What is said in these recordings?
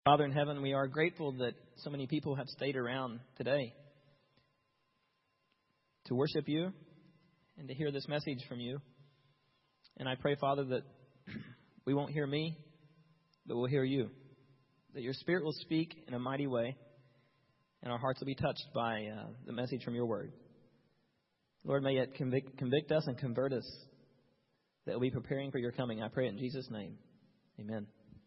Father in heaven, we are grateful that so many people have stayed around today to worship you and to hear this message from you. And I pray, Father, that we won't hear me, but we'll hear you. That your Spirit will speak in a mighty way, and our hearts will be touched by the message from your word. Lord, may it convict us and convert us, that we'll be preparing for your coming. I pray it in Jesus' name. Amen.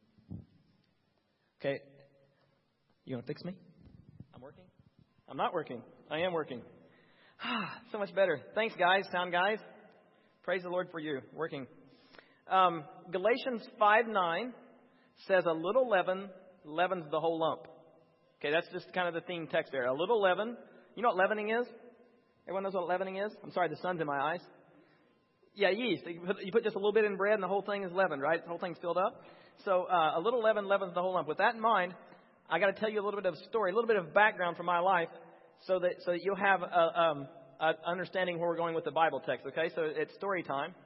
Okay, you want to fix me? I'm working? I'm not working. I am working. So much better. Thanks, guys. Sound guys. Praise the Lord for you. Working. Galatians 5:9 says, a little leaven leavens the whole lump. Okay, that's just kind of the theme text there. A little leaven. You know what leavening is? Everyone knows what leavening is? I'm sorry, the sun's in my eyes. Yeah, yeast. You put just a little bit in bread and the whole thing is leavened, right? The whole thing's filled up. So a little leaven leavens the whole lump. With that in mind, I got to tell you a little bit of story, a little bit of background from my life, so that you'll have an understanding where we're going with the Bible text. Okay, so it's story time.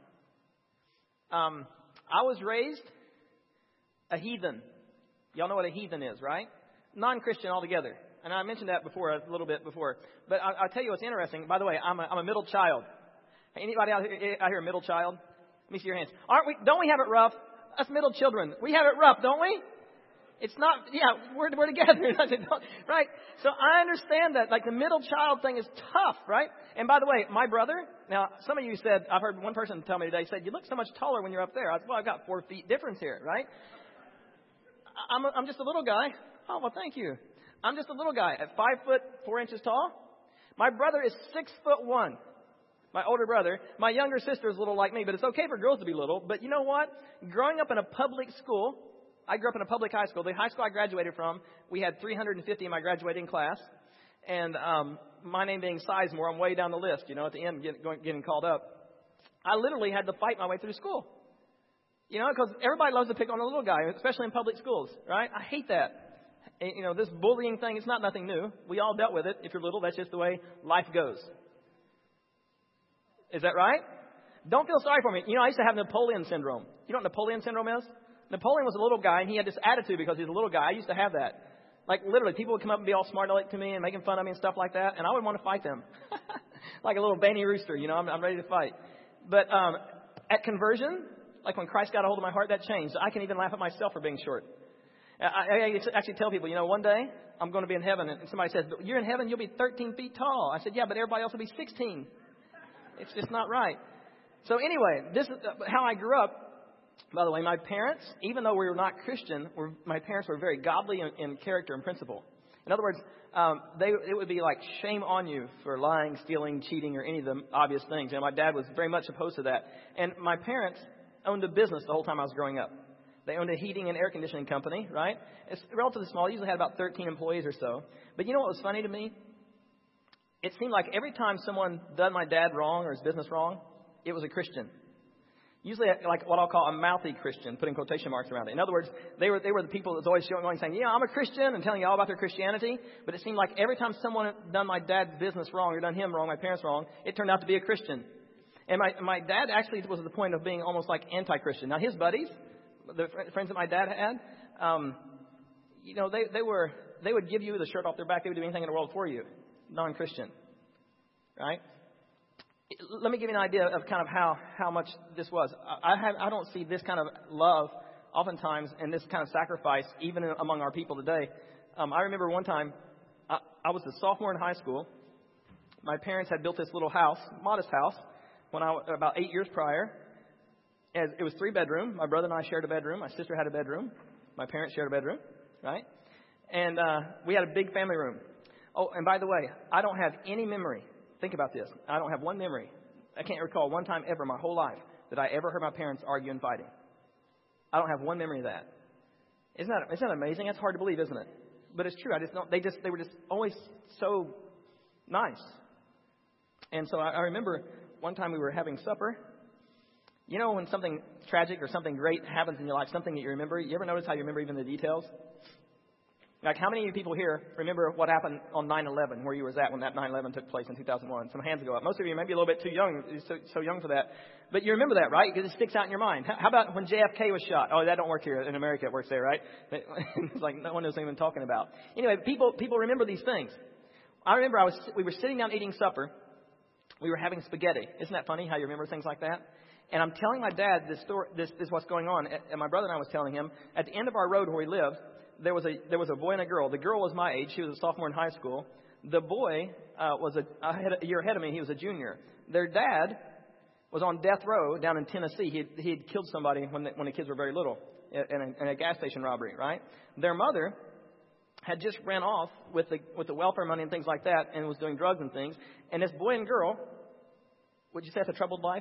I was raised a heathen. Y'all know what a heathen is, right? Non-Christian altogether. And I mentioned that before, a little bit before. But I'll tell you what's interesting. By the way, I'm a middle child. Anybody out here a middle child? Let me see your hands. Don't we have it rough? Us middle children, we have it rough, don't we? It's not, yeah, we're together, right? So I understand that, like the middle child thing is tough, right? And by the way, my brother, now some of you said, I've heard one person tell me today, said, you look so much taller when you're up there. I said, well, I've got 4 feet difference here, right? I'm just a little guy. Oh, well, thank you. I'm just a little guy at 5 foot 4 inches tall. My brother is 6'1". My older brother. My younger sister is a little like me, but it's okay for girls to be little. But you know what? Growing up in a public school, I grew up in a public high school. The high school I graduated from, we had 350 in my graduating class. And my name being Sizemore, I'm way down the list, at the end getting called up. I literally had to fight my way through school. Because everybody loves to pick on a little guy, especially in public schools, right? I hate that. And, this bullying thing, it's not nothing new. We all dealt with it. If you're little, that's just the way life goes. Is that right? Don't feel sorry for me. I used to have Napoleon syndrome. You know what Napoleon syndrome is? Napoleon was a little guy, and he had this attitude because he's a little guy. I used to have that. Like, literally, people would come up and be all smart aleck to me and making fun of me and stuff like that, and I would want to fight them. Like a little banny rooster, I'm ready to fight. But at conversion, like when Christ got a hold of my heart, that changed. I can even laugh at myself for being short. I actually tell people, one day I'm going to be in heaven, and somebody says, but you're in heaven, you'll be 13 feet tall. I said, yeah, but everybody else will be 16. It's just not right. So anyway, this is how I grew up. By the way, my parents, even though we were not Christian, my parents were very godly in character and principle. In other words, it would be like shame on you for lying, stealing, cheating, or any of the obvious things. And my dad was very much opposed to that. And my parents owned a business the whole time I was growing up. They owned a heating and air conditioning company, right? It's relatively small. It usually had about 13 employees or so. But you know what was funny to me? It seemed like every time someone done my dad wrong or his business wrong, it was a Christian. Usually like what I'll call a mouthy Christian, putting quotation marks around it. In other words, they were the people that was always going saying, yeah, I'm a Christian, and telling you all about their Christianity. But it seemed like every time someone done my dad's business wrong or done him wrong, my parents wrong, it turned out to be a Christian. And my dad actually was at the point of being almost like anti-Christian. Now his buddies, the friends that my dad had, they would give you the shirt off their back. They would do anything in the world for you. Non-Christian, right? Let me give you an idea of kind of how much this was. I don't see this kind of love oftentimes and this kind of sacrifice even among our people today. I remember one time I was a sophomore in high school. My parents had built this little house, modest house, about 8 years prior. And it was 3-bedroom. My brother and I shared a bedroom. My sister had a bedroom. My parents shared a bedroom, right? And we had a big family room. Oh, and by the way, I don't have any memory. Think about this. I don't have one memory. I can't recall one time ever in my whole life that I ever heard my parents argue and fighting. I don't have one memory of that. Isn't that amazing? That's hard to believe, isn't it? But it's true. They were just always so nice. And so I remember one time we were having supper. When something tragic or something great happens in your life, something that you remember, you ever notice how you remember even the details? Like, how many of you people here remember what happened on 9/11, where you was at when that 9/11 took place in 2001? Some hands go up. Most of you may be a little bit too young, so young for that. But you remember that, right? Because it sticks out in your mind. How about when JFK was shot? Oh, that don't work here. In America, it works there, right? It's like no one knows what I'm talking about. Anyway, people remember these things. I remember we were sitting down eating supper. We were having spaghetti. Isn't that funny how you remember things like that? And I'm telling my dad this story. This is what's going on. And my brother and I was telling him, at the end of our road where we lived, there was a boy and a girl. The girl was my age. She was a sophomore in high school. The boy was a year ahead of me. He was a junior. Their dad was on death row down in Tennessee. He had killed somebody when the kids were very little in a gas station robbery, right? Their mother had just ran off with the welfare money and things like that and was doing drugs and things. And this boy and girl, would you say it's a troubled life?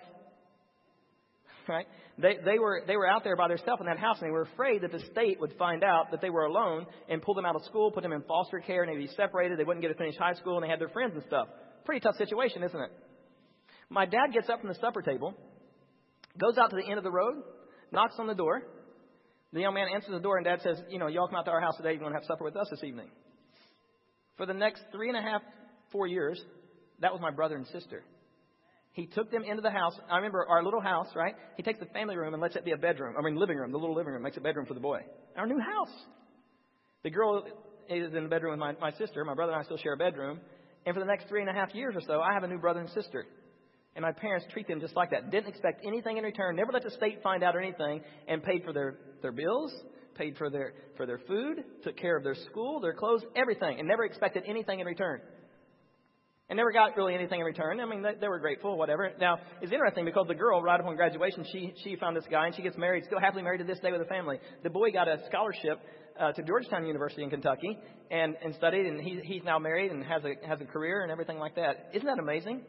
Right? They were out there by themselves in that house, and they were afraid that the state would find out that they were alone and pull them out of school, put them in foster care, and they'd be separated. They wouldn't get to finish high school, and they had their friends and stuff. Pretty tough situation, isn't it? My dad gets up from the supper table, goes out to the end of the road, knocks on the door. The young man answers the door, and Dad says, y'all come out to our house today. You want to have supper with us this evening. For the next 3.5, 4 years, that was my brother and sister. He took them into the house. I remember our little house, right? He takes the family room and lets it be a bedroom. Living room, the little living room, makes a bedroom for the boy. Our new house. The girl is in the bedroom with my sister. My brother and I still share a bedroom. And for the next 3.5 years or so, I have a new brother and sister. And my parents treat them just like that. Didn't expect anything in return. Never let the state find out or anything. And paid for their bills, paid for their food, took care of their school, their clothes, everything. And never expected anything in return. And never got really anything in return. They were grateful, whatever. Now, it's interesting because the girl, right upon graduation, she found this guy and she gets married, still happily married to this day with a family. The boy got a scholarship to Georgetown University in Kentucky and studied, and he's now married and has a career and everything like that. Isn't that amazing?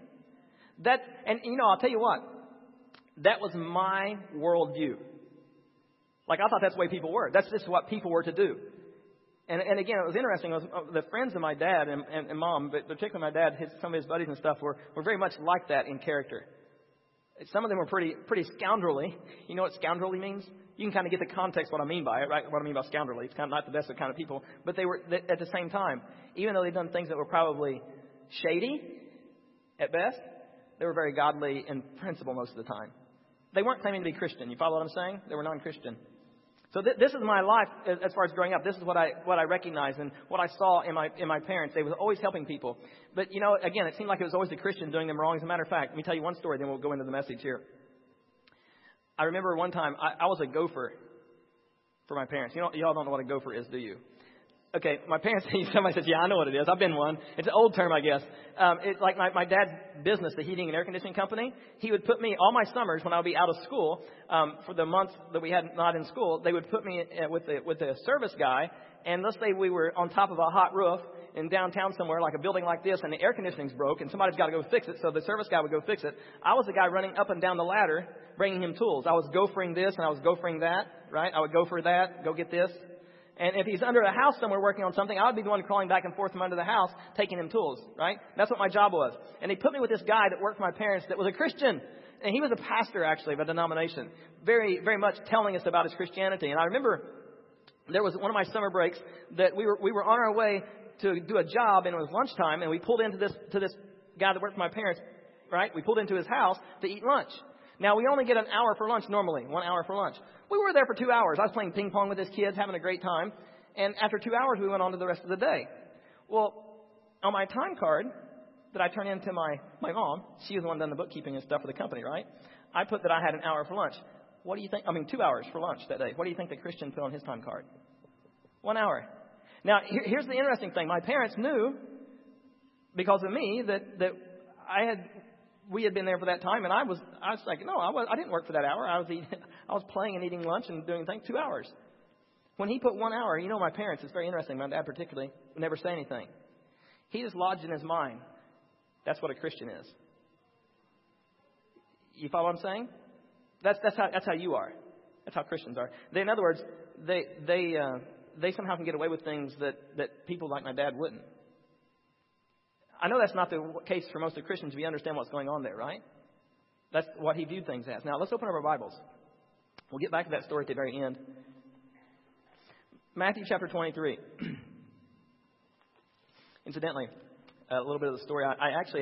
I'll tell you what, that was my worldview. Like, I thought that's the way people were. That's just what people were to do. And again, it was interesting. The friends of my dad and mom, but particularly my dad, some of his buddies and stuff were very much like that in character. Some of them were pretty scoundrelly. You know what scoundrelly means? You can kind of get the context what I mean by it, right? What I mean by scoundrelly. It's kind of not the best of kind of people. But they were, at the same time, even though they'd done things that were probably shady at best, they were very godly in principle most of the time. They weren't claiming to be Christian. You follow what I'm saying? They were non-Christian. So this is my life as far as growing up. This is what I recognized and what I saw in my parents. They were always helping people. But, again, it seemed like it was always the Christian doing them wrong. As a matter of fact, let me tell you one story, then we'll go into the message here. I remember one time I was a gopher for my parents. Y'all don't know what a gopher is, do you? Okay, my parents, somebody says, yeah, I know what it is. I've been one. It's an old term, I guess. It's like my dad's business, the heating and air conditioning company. He would put me, all my summers when I would be out of school, for the months that we had not in school, they would put me with the service guy. And let's say we were on top of a hot roof in downtown somewhere, like a building like this, and the air conditioning's broke, and somebody's got to go fix it. So the service guy would go fix it. I was the guy running up and down the ladder, bringing him tools. I was gophering this and I was gophering that, right? I would gopher that, go get this. And if he's under a house somewhere working on something, I would be the one crawling back and forth from under the house, taking him tools, right? That's what my job was. And they put me with this guy that worked for my parents that was a Christian. And he was a pastor, actually, of a denomination. Very, very much telling us about his Christianity. And I remember there was one of my summer breaks that we were on our way to do a job, and it was lunchtime, and we pulled into this guy that worked for my parents, right? We pulled into his house to eat lunch. Now, we only get an hour for lunch normally, 1 hour for lunch. We were there for 2 hours. I was playing ping pong with his kids, having a great time. And after 2 hours, we went on to the rest of the day. Well, on my time card that I turned into my mom, she was the one done the bookkeeping and stuff for the company, right? I put that I had an hour for lunch. What do you think? 2 hours for lunch that day. What do you think the Christian put on his time card? 1 hour. Now, here's the interesting thing. My parents knew, because of me, that we had been there for that time, and I was like, no, I didn't work for that hour. I was playing and eating lunch and doing things 2 hours. When he put 1 hour, my parents, it's very interesting, my dad particularly, would never say anything. He just lodged in his mind. That's what a Christian is. You follow what I'm saying? That's how you are. That's how Christians are. In other words, they somehow can get away with things that people like my dad wouldn't. I know that's not the case for most of Christians. We understand what's going on there, right? That's what he viewed things as. Now, let's open up our Bibles. We'll get back to that story at the very end. Matthew chapter 23. Incidentally, a little bit of the story. I actually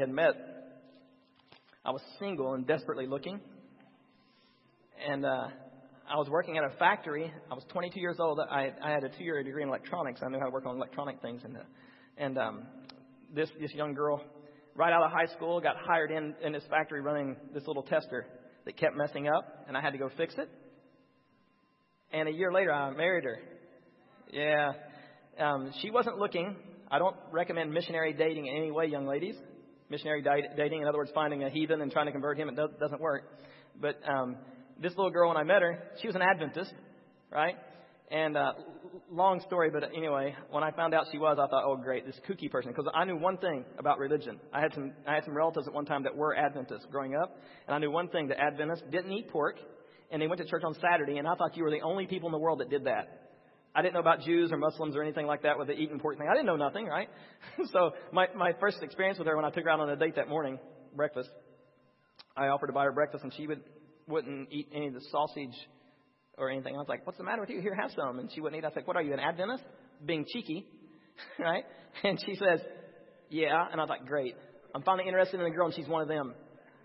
I was single and desperately looking. And I was working at a factory. I was 22 years old. I had a 2-year degree in electronics. I knew how to work on electronic things. And this young girl, right out of high school, got hired in this factory running this little tester that kept messing up, and I had to go fix it. And a year later, I married her. Yeah. She wasn't looking. I don't recommend missionary dating in any way, young ladies. Missionary dating, in other words, finding a heathen and trying to convert him, it doesn't work. But this little girl, when I met her, she was an Adventist, right? And long story, but anyway, when I found out she was, I thought, oh, great, this kooky person. Because I knew one thing about religion. I had some relatives at one time that were Adventists growing up. And I knew one thing, that Adventists didn't eat pork. And they went to church on Saturday. And I thought you were the only people in the world that did that. I didn't know about Jews or Muslims or anything like that with the eating pork thing. I didn't know nothing, right? So my first experience with her, when I took her out on a date that morning, breakfast, I offered to buy her breakfast, and she wouldn't eat any of the sausage or anything. I was like, what's the matter with you? Here, have some. And she wouldn't eat. I was like, what are you, an Adventist? Being cheeky, right? And she says, yeah. And I was like, great. I'm finally interested in a girl, and she's one of them.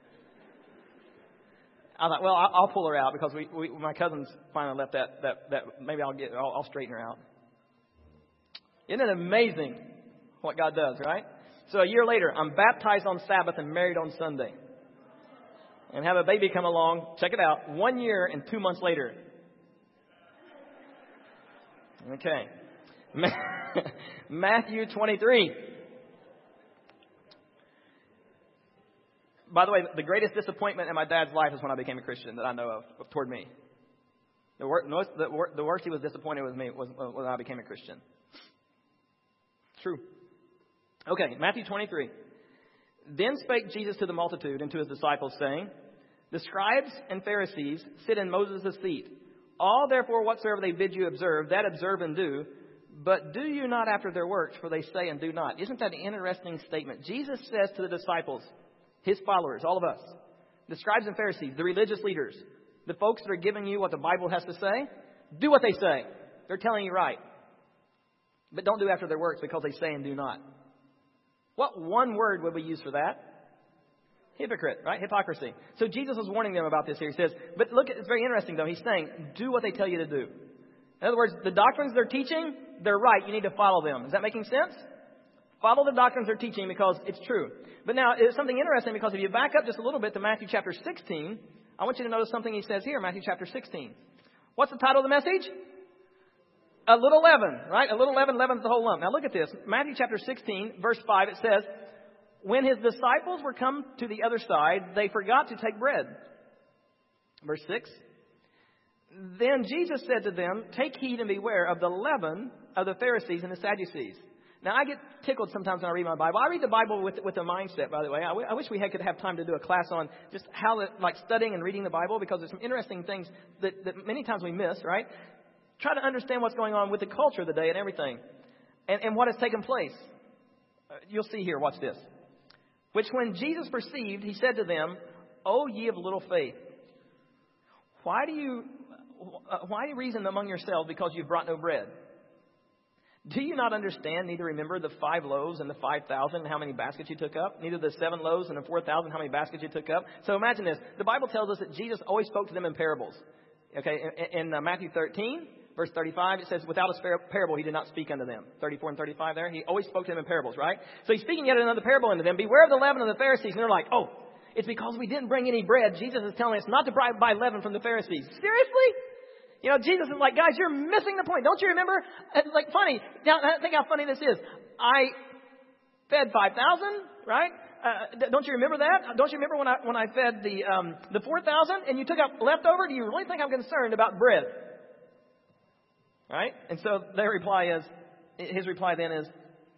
I thought, well, I'll pull her out, because my cousins finally left that maybe I'll straighten her out. Isn't it amazing what God does, right? So a year later, I'm baptized on Sabbath and married on Sunday. And have a baby come along. Check it out. 1 year and 2 months later. Okay. Matthew 23. By the way, the greatest disappointment in my dad's life is when I became a Christian, that I know of toward me. The worst he was disappointed with me was when I became a Christian. True. Okay, Matthew 23. Then spake Jesus to the multitude and to his disciples, saying, the scribes and Pharisees sit in Moses' seat. All therefore whatsoever they bid you observe, that observe and do. But do you not after their works, for they say and do not. Isn't that an interesting statement? Jesus says to the disciples, his followers, all of us, the scribes and Pharisees, the religious leaders, the folks that are giving you what the Bible has to say, do what they say. They're telling you right. But don't do after their works, because they say and do not. What one word would we use for that? Hypocrite, right? Hypocrisy. So Jesus was warning them about this here. He says, but look, it's very interesting though. He's saying, do what they tell you to do. In other words, the doctrines they're teaching, they're right. You need to follow them. Is that making sense? Follow the doctrines they're teaching, because it's true. But now, it's something interesting, because if you back up just a little bit to Matthew chapter 16, I want you to notice something he says here, Matthew chapter 16. What's the title of the message? A little leaven, right? A little leaven leavens the whole lump. Now look at this. Matthew chapter 16, verse 5, it says, when his disciples were come to the other side, they forgot to take bread. Verse 6. Then Jesus said to them, take heed and beware of the leaven of the Pharisees and the Sadducees. Now, I get tickled sometimes when I read my Bible. I read the Bible with a mindset, by the way. I wish we could have time to do a class on just how, studying and reading the Bible, because there's some interesting things that many times we miss, right? Try to understand what's going on with the culture of the day and everything, and what has taken place. You'll see here, watch this. Which when Jesus perceived, he said to them, O ye of little faith, why do you reason among yourselves, because you've brought no bread? Do you not understand, neither remember the 5 loaves and the 5,000, how many baskets you took up? Neither the 7 loaves and the 4,000, how many baskets you took up? So imagine this. The Bible tells us that Jesus always spoke to them in parables. Okay, in Matthew 13, verse 35, it says, without a parable, he did not speak unto them. 34 and 35 there. He always spoke to them in parables, right? So he's speaking yet another parable unto them. Beware of the leaven of the Pharisees. And they're like, oh, it's because we didn't bring any bread. Jesus is telling us not to buy leaven from the Pharisees. Seriously? You know, Jesus is like, guys, you're missing the point. Don't you remember? It's like funny. Now, think how funny this is. I fed 5,000, right? Don't you remember that? Don't you remember when I fed the 4,000 and you took out leftover? Do you really think I'm concerned about bread? Right? And so his reply then is,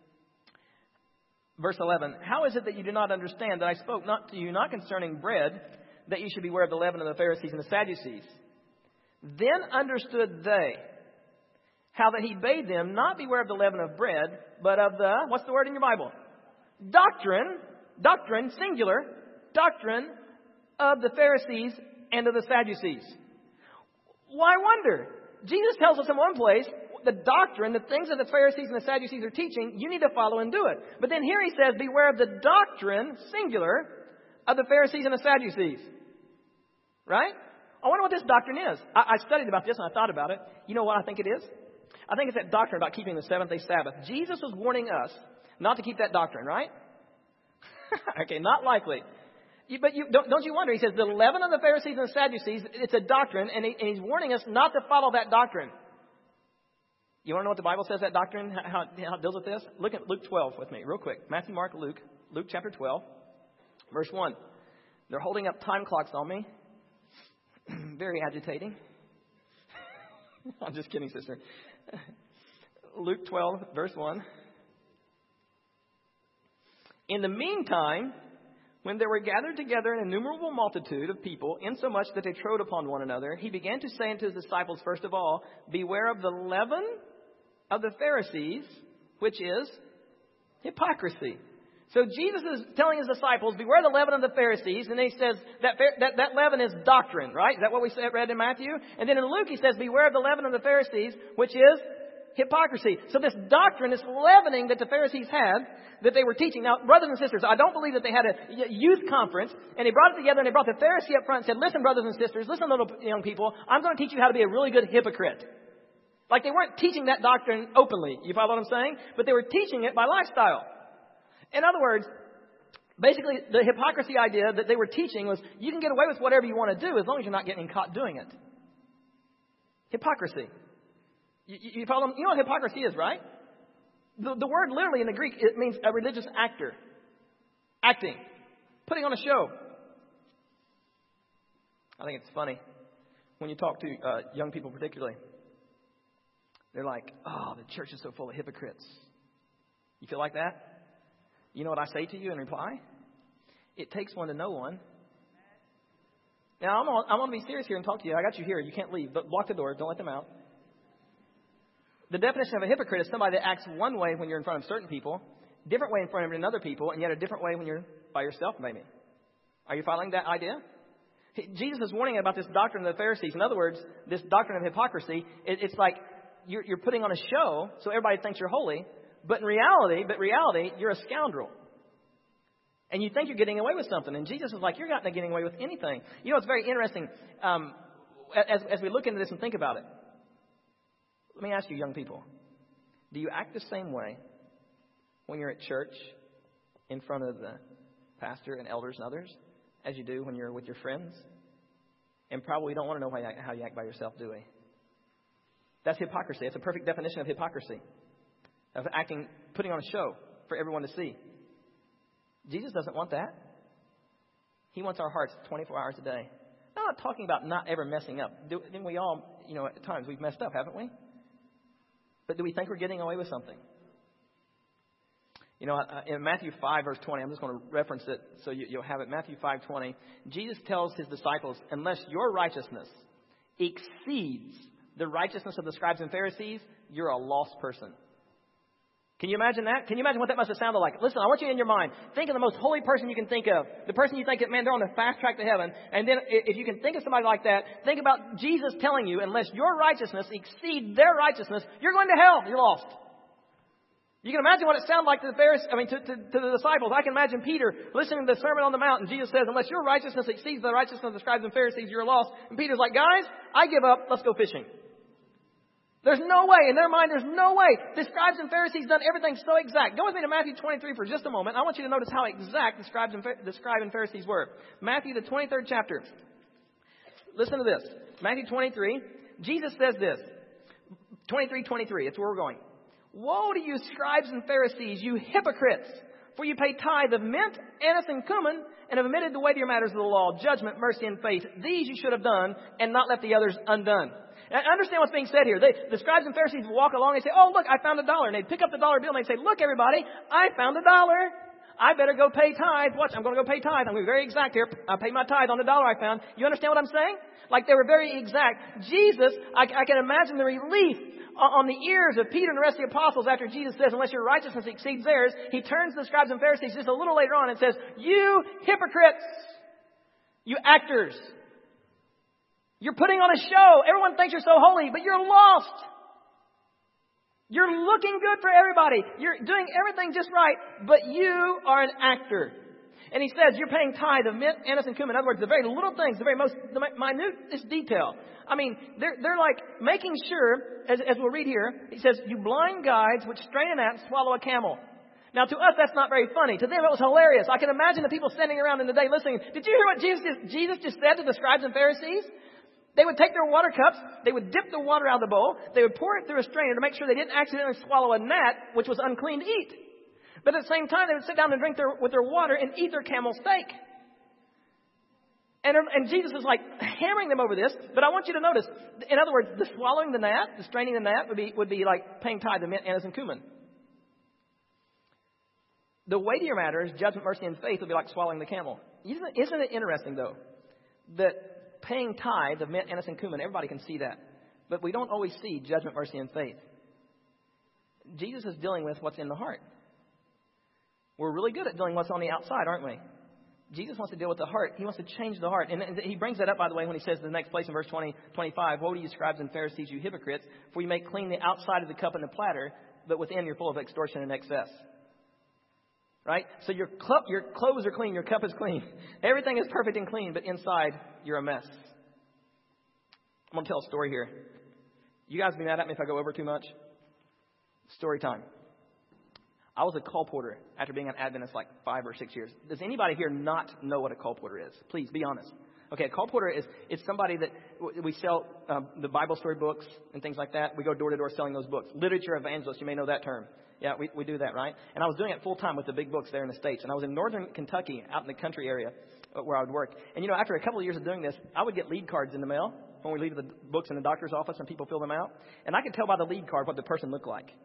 verse 11, how is it that you do not understand that I spoke not to you, not concerning bread, that you should beware of the leaven of the Pharisees and the Sadducees? Then understood they how that he bade them not beware of the leaven of bread, but of the, what's the word in your Bible? Doctrine, singular, doctrine of the Pharisees and of the Sadducees. Why wonder? Jesus tells us in one place, the doctrine, the things that the Pharisees and the Sadducees are teaching, you need to follow and do it. But then here he says, beware of the doctrine, singular, of the Pharisees and the Sadducees. Right? I wonder what this doctrine is. I studied about this and I thought about it. You know what I think it is? I think it's that doctrine about keeping the seventh-day Sabbath. Jesus was warning us not to keep that doctrine, right? Okay, not likely. But don't you wonder? He says the leaven of the Pharisees and the Sadducees, it's a doctrine, and he's warning us not to follow that doctrine. You want to know what the Bible says that doctrine, how it deals with this? Look at Luke 12 with me, real quick. Matthew, Mark, Luke chapter 12, verse 1. They're holding up time clocks on me. Very agitating. I'm just kidding, sister. Luke 12, verse 1. In the meantime, when there were gathered together an innumerable multitude of people, insomuch that they trode upon one another, he began to say unto his disciples, first of all, beware of the leaven of the Pharisees, which is hypocrisy. So Jesus is telling his disciples, beware the leaven of the Pharisees. And then he says that leaven is doctrine, right? Is that what we read in Matthew? And then in Luke he says, beware of the leaven of the Pharisees, which is hypocrisy. So this doctrine, this leavening that the Pharisees had, that they were teaching. Now, brothers and sisters, I don't believe that they had a youth conference, and they brought it together, and they brought the Pharisee up front and said, listen, brothers and sisters, listen, little young people, I'm going to teach you how to be a really good hypocrite. Like they weren't teaching that doctrine openly. You follow what I'm saying? But they were teaching it by lifestyle. In other words, basically the hypocrisy idea that they were teaching was you can get away with whatever you want to do as long as you're not getting caught doing it. Hypocrisy. You follow? You know what hypocrisy is, right? The word literally in the Greek, it means a religious actor. Acting. Putting on a show. I think it's funny when you talk to young people particularly. They're like, oh, the church is so full of hypocrites. You feel like that? You know what I say to you in reply? It takes one to know one. Now, I'm going to be serious here and talk to you. I got you here. You can't leave. But block the door. Don't let them out. The definition of a hypocrite is somebody that acts one way when you're in front of certain people, different way in front of other people, and yet a different way when you're by yourself, maybe. Are you following that idea? Jesus is warning about this doctrine of the Pharisees. In other words, this doctrine of hypocrisy, it's like you're putting on a show so everybody thinks you're holy, but in reality, you're a scoundrel. And you think you're getting away with something. And Jesus is like, you're not getting away with anything. You know, it's very interesting as we look into this and think about it. Let me ask you, young people, do you act the same way when you're at church in front of the pastor and elders and others as you do when you're with your friends? And probably don't want to know how you act by yourself, do we? That's hypocrisy. It's a perfect definition of hypocrisy, of acting, putting on a show for everyone to see. Jesus doesn't want that. He wants our hearts 24 hours a day. I'm not talking about not ever messing up. Then we all, at times we've messed up, haven't we? But do we think we're getting away with something? In Matthew 5, verse 20, I'm just going to reference it so you'll have it. Matthew 5:20, Jesus tells his disciples, unless your righteousness exceeds the righteousness of the scribes and Pharisees, you're a lost person. Can you imagine that? Can you imagine what that must have sounded like? Listen, I want you in your mind. Think of the most holy person you can think of. The person you think, man, they're on the fast track to heaven. And then if you can think of somebody like that, think about Jesus telling you, unless your righteousness exceeds their righteousness, you're going to hell. You're lost. You can imagine what it sounded like to the Pharisees, to the disciples. I can imagine Peter listening to the Sermon on the Mount, and Jesus says, unless your righteousness exceeds the righteousness of the scribes and Pharisees, you're lost. And Peter's like, guys, I give up. Let's go fishing. There's no way. In their mind, there's no way. The scribes and Pharisees done everything so exact. Go with me to Matthew 23 for just a moment. I want you to notice how exact the scribe and Pharisees were. Matthew, the 23rd chapter. Listen to this. Matthew 23. Jesus says this. 23:23. It's where we're going. Woe to you, scribes and Pharisees, you hypocrites! For you pay tithe of mint, anise, and cumin, and have omitted the weightier matters of the law, judgment, mercy, and faith. These you should have done, and not left the others undone. Now, understand what's being said here. The scribes and Pharisees would walk along and say, oh, look, I found $1. And they'd pick up the dollar bill and they'd say, look, everybody, I found $1. I better go pay tithe. Watch, I'm going to go pay tithe. I'm going to be very exact here. I pay my tithe on the $1 I found. You understand what I'm saying? Like they were very exact. Jesus, I can imagine the relief on the ears of Peter and the rest of the apostles after Jesus says, unless your righteousness exceeds theirs. He turns to the scribes and Pharisees just a little later on and says, you hypocrites, you actors. You're putting on a show. Everyone thinks you're so holy, but you're lost. You're looking good for everybody. You're doing everything just right, but you are an actor. And he says you're paying tithe of mint, anise, and cumin. In other words, the very little things, the minutest detail. I mean, they're like making sure, as we'll read here, he says, you blind guides which strain a gnat and swallow a camel. Now, to us, that's not very funny. To them, it was hilarious. I can imagine the people standing around in the day listening. Did you hear what Jesus just said to the scribes and Pharisees? They would take their water cups, they would dip the water out of the bowl, they would pour it through a strainer to make sure they didn't accidentally swallow a gnat, which was unclean to eat. But at the same time, they would sit down and drink with their water and eat their camel steak. And Jesus is like hammering them over this. But I want you to notice, in other words, the swallowing the gnat, the straining the gnat would be like paying tithe of mint, anise, and cumin. The weightier matters, judgment, mercy, and faith, would be like swallowing the camel. Isn't it interesting, though, that paying tithe of mint, anise, and cumin, everybody can see that. But we don't always see judgment, mercy, and faith. Jesus is dealing with what's in the heart. We're really good at dealing with what's on the outside, aren't we? Jesus wants to deal with the heart. He wants to change the heart. And he brings that up, by the way, when he says in the next place in verse 25, woe to you, scribes and Pharisees, you hypocrites, for you make clean the outside of the cup and the platter, but within you're full of extortion and excess. Right? So your clothes are clean, your cup is clean. Everything is perfect and clean, but inside you're a mess. I'm going to tell a story here. You guys be mad at me if I go over too much? Story time. I was a colporteur after being an Adventist like 5 or 6 years. Does anybody here not know what a colporteur is? Please be honest. Okay, a colporteur is somebody that we sell the Bible story books and things like that. We go door to door selling those books. Literature evangelists, you may know that term. Yeah, we do that, right? And I was doing it full time with the big books there in the States. And I was in northern Kentucky, out in the country area where I would work. And, after a couple of years of doing this, I would get lead cards in the mail when we leave the books in the doctor's office and people fill them out. And I could tell by the lead card what the person looked like.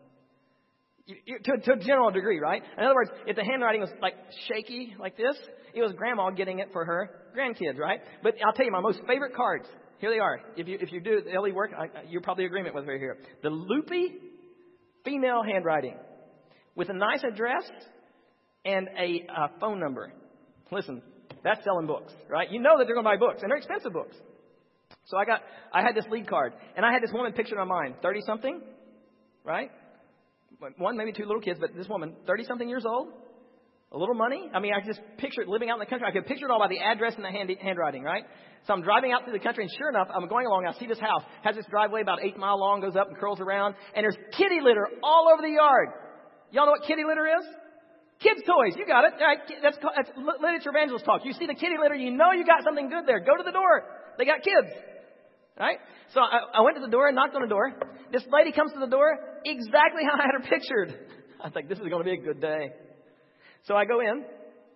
To a general degree, right? In other words, if the handwriting was like shaky like this, it was grandma getting it for her grandkids, right? But I'll tell you, my most favorite cards, here they are. If you do the LE work, you're probably in agreement with me here. The loopy female handwriting with a nice address and a phone number. Listen, that's selling books, right? You know that they're going to buy books, and they're expensive books. So I had this lead card, and I had this woman pictured on mine, 30-something, right? One, maybe two little kids, but this woman, 30-something years old, a little money. I mean, I just picture it living out in the country. I could picture it all by the address and the handwriting, right? So I'm driving out through the country, and sure enough, I'm going along. I see this house, has this driveway about 8 miles long, goes up and curls around, and there's kitty litter all over the yard. Y'all know what kitty litter is? Kids' toys. You got it. Right? That's literature evangelist talk. You see the kitty litter, you know you got something good there. Go to the door. They got kids. Right? So I went to the door and knocked on the door. This lady comes to the door exactly how I had her pictured. I think this is going to be a good day. So I go in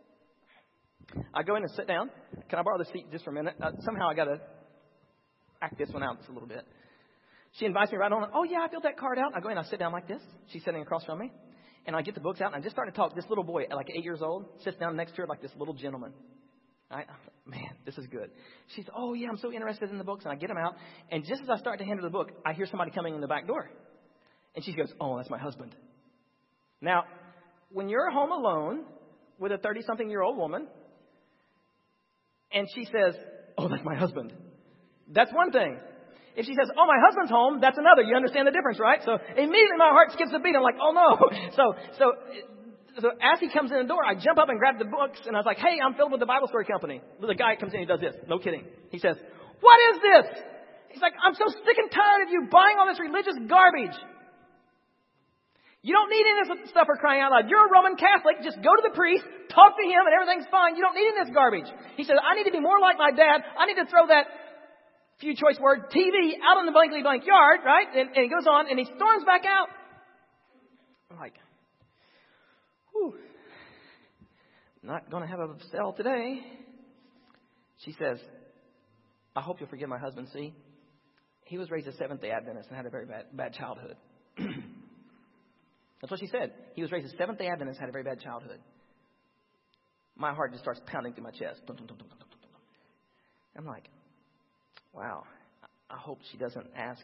and sit down. Can I borrow the seat just for a minute? Somehow I got to act this one out just a little bit. She invites me right on. Oh, yeah, I filled that card out. I go in, I sit down like this. She's sitting across from me. And I get the books out, and I just start to talk. This little boy, like 8 years old, sits down next to her like this little gentleman. Man, this is good. She's, oh, yeah, I'm so interested in the books. And I get them out. And just as I start to hand her the book, I hear somebody coming in the back door. And she goes, oh, that's my husband. Now, when you're home alone with a 30-something-year-old woman, and she says, oh, that's my husband, that's one thing. If she says, oh, my husband's home, that's another. You understand the difference, right? So immediately my heart skips a beat. I'm like, oh, no. So as he comes in the door, I jump up and grab the books, and I was like, hey, I'm Philip with the Bible Story Company. The guy comes in, he does this. No kidding. He says, what is this? He's like, I'm so sick and tired of you buying all this religious garbage. You don't need any of this stuff for crying out loud. You're a Roman Catholic. Just go to the priest, talk to him, and everything's fine. You don't need any of this garbage. He says, I need to be more like my dad. I need to throw that few choice word TV out in the blankety blank yard, right? And he goes on, and he storms back out. I'm like, whew, not going to have a sale today. She says, I hope you'll forgive my husband. See, he was raised a Seventh-day Adventist and had a very bad childhood. That's what she said. He was raised a Seventh-day Adventist and had a very bad childhood. My heart just starts pounding through my chest. I'm like, wow, I hope she doesn't ask.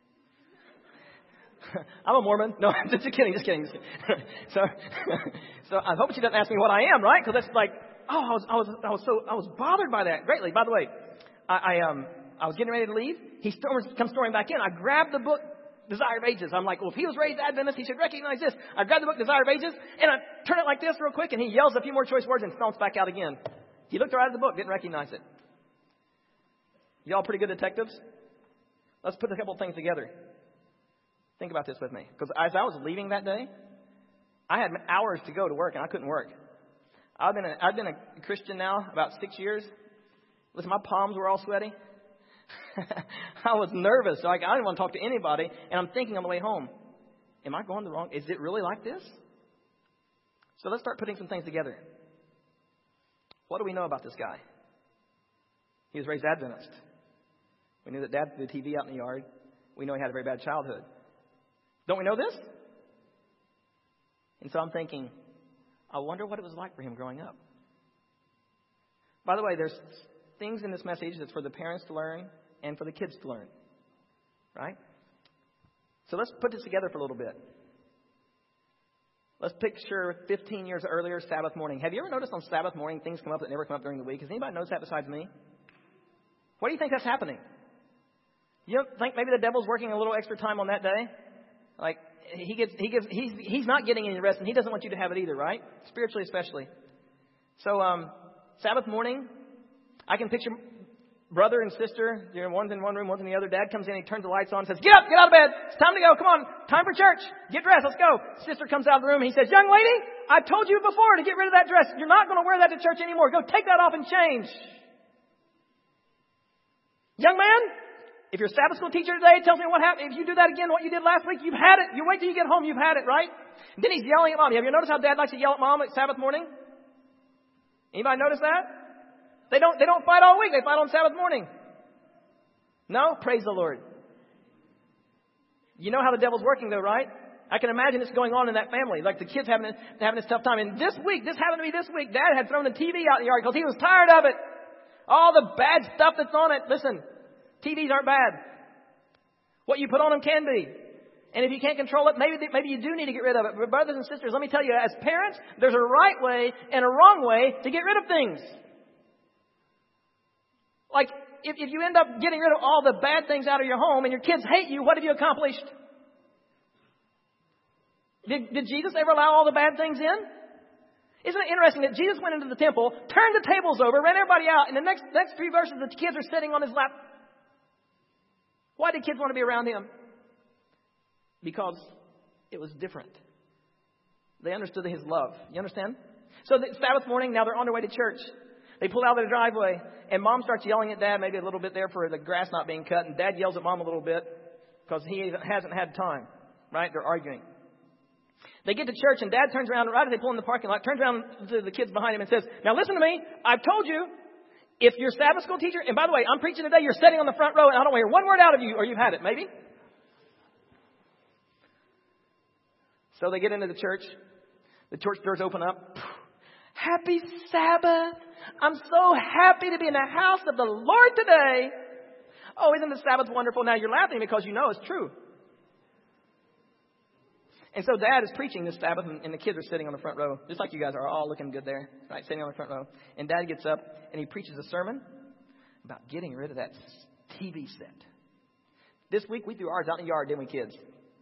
I'm a Mormon. No, just kidding. So I hope she doesn't ask me what I am, right? Because that's like, oh, I was bothered by that greatly. By the way, I was getting ready to leave. He comes storming back in. I grabbed the book Desire of Ages. I'm like, well, if he was raised Adventist, he should recognize this. I grab the book Desire of Ages, and I turn it like this real quick, and he yells a few more choice words and stomps back out again. He looked right at the book, didn't recognize it. Y'all pretty good detectives? Let's put a couple of things together. Think about this with me. Because as I was leaving that day, I had hours to go to work, and I couldn't work. I've been a Christian now about 6 years. Listen, my palms were all sweaty. I was nervous. So I didn't want to talk to anybody. And I'm thinking on the way home, am I going the wrong? Is it really like this? So let's start putting some things together. What do we know about this guy? He was raised Adventist. We knew that Dad threw the TV out in the yard. We know he had a very bad childhood. Don't we know this? And so I'm thinking, I wonder what it was like for him growing up. By the way, there's things in this message that's for the parents to learn and for the kids to learn. Right? So let's put this together for a little bit. Let's picture 15 years earlier, Sabbath morning. Have you ever noticed on Sabbath morning things come up that never come up during the week? Has anybody noticed that besides me? Why do you think that's happening? You don't think maybe the devil's working a little extra time on that day? Like he's not getting any rest, and he doesn't want you to have it either, right? Spiritually especially. So Sabbath morning, I can picture brother and sister, one's in one room, one's in the other. Dad comes in, he turns the lights on and says, get up, get out of bed. It's time to go. Come on, time for church. Get dressed, let's go. Sister comes out of the room and he says, young lady, I told you before to get rid of that dress. You're not going to wear that to church anymore. Go take that off and change. Young man, if your Sabbath school teacher today tells me what happened, if you do that again, what you did last week, you've had it. You wait till you get home, you've had it, right? And then he's yelling at Mom. Have you noticed how Dad likes to yell at Mom at Sabbath morning? Anybody notice that? They don't fight all week. They fight on Sabbath morning. No? Praise the Lord. You know how the devil's working though, right? I can imagine this going on in that family. Like the kids having this tough time. And this happened to be this week. Dad had thrown the TV out in the yard because he was tired of it. All the bad stuff that's on it. Listen, TVs aren't bad. What you put on them can be. And if you can't control it, maybe you do need to get rid of it. But brothers and sisters, let me tell you, as parents, there's a right way and a wrong way to get rid of things. Like, if you end up getting rid of all the bad things out of your home and your kids hate you, what have you accomplished? Did Jesus ever allow all the bad things in? Isn't it interesting that Jesus went into the temple, turned the tables over, ran everybody out, and the next 3 verses the kids are sitting on his lap. Why did kids want to be around him? Because it was different. They understood his love. You understand? So the Sabbath morning, now they're on their way to church. They pull out of the driveway, and Mom starts yelling at Dad, maybe a little bit there for the grass not being cut, and Dad yells at Mom a little bit because he hasn't had time, right? They're arguing. They get to church, and Dad turns around, right as they pull in the parking lot, turns around to the kids behind him and says, now listen to me, I've told you, if your Sabbath school teacher, and by the way, I'm preaching today, you're sitting on the front row, and I don't want to hear one word out of you, or you've had it, maybe. So they get into the church. The church doors open up. Happy Sabbath. I'm so happy to be in the house of the Lord today. Oh, isn't the Sabbath wonderful? Now you're laughing because you know it's true. And so Dad is preaching this Sabbath, and the kids are sitting on the front row, just like you guys are all looking good there, right? Sitting on the front row. And Dad gets up, and he preaches a sermon about getting rid of that TV set. This week, we threw ours out in the yard, didn't we, kids?